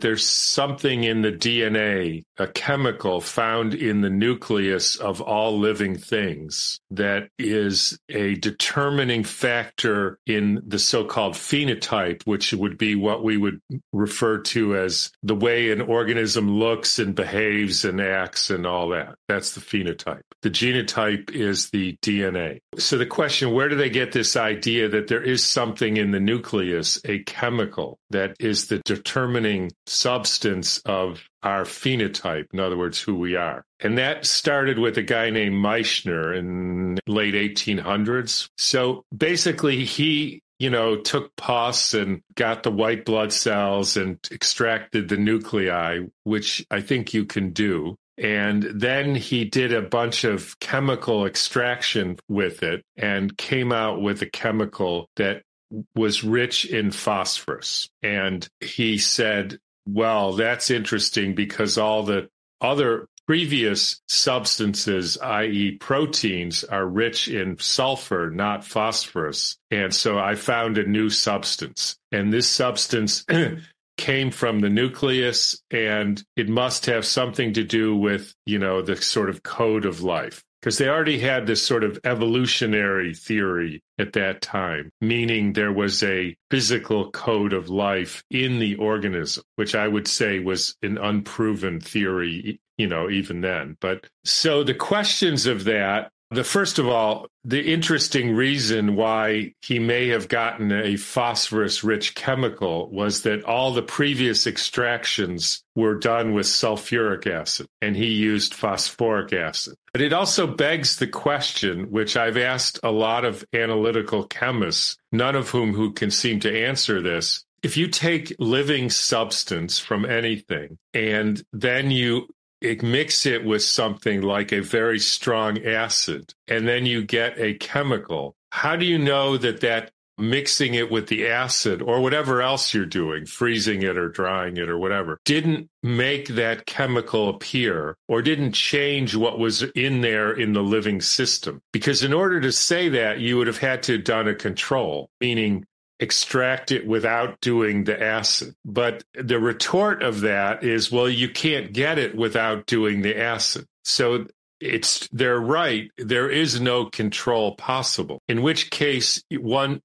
there's something in the DNA, a chemical found in the nucleus of all living things that is a determining factor in the so-called phenotype, which would be what we would refer to as the way an organism looks and behaves and acts and all that. That's the phenotype. The genotype is the DNA. So the question, where do they get this idea that there is something in the nucleus, a chemical, that is the determining substance of our phenotype, in other words, who we are? And that started with a guy named Meichner in late 1800s. So basically he took pus and got the white blood cells and extracted the nuclei, which I think you can do. And then he did a bunch of chemical extraction with it and came out with a chemical that was rich in phosphorus. And he said, well, that's interesting because all the other previous substances, i.e. proteins, are rich in sulfur, not phosphorus. And so I found a new substance. And this substance came from the nucleus, and it must have something to do with, the sort of code of life. Because they already had this sort of evolutionary theory at that time, meaning there was a physical code of life in the organism, which I would say was an unproven theory, even then. But so the questions of that, first of all, the interesting reason why he may have gotten a phosphorus-rich chemical was that all the previous extractions were done with sulfuric acid, and he used phosphoric acid. But it also begs the question, which I've asked a lot of analytical chemists, none of who can seem to answer this. If you take living substance from anything, and then you mix it with something like a very strong acid, and then you get a chemical, how do you know that mixing it with the acid or whatever else you're doing, freezing it or drying it or whatever, didn't make that chemical appear or didn't change what was in there in the living system? Because in order to say that, you would have had to have done a control, meaning extract it without doing the acid. But the retort of that is, well, you can't get it without doing the acid. So they're right. There is no control possible, in which case an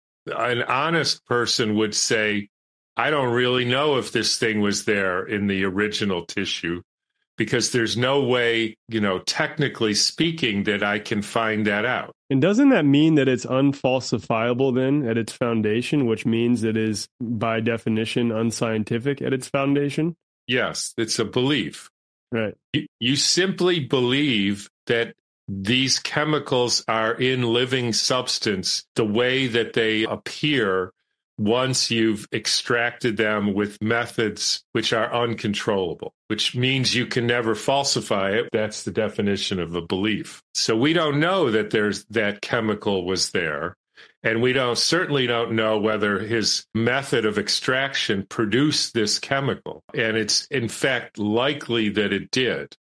honest person would say, I don't really know if this thing was there in the original tissue, because there's no way, technically speaking, that I can find that out. And doesn't that mean that it's unfalsifiable then at its foundation, which means it is by definition unscientific at its foundation? Yes, it's a belief. Right. You simply believe that these chemicals are in living substance the way that they appear once you've extracted them with methods which are uncontrollable, which means you can never falsify it. That's the definition of a belief. So we don't know that that chemical was there. And we certainly don't know whether his method of extraction produced this chemical. And it's in fact likely that it did.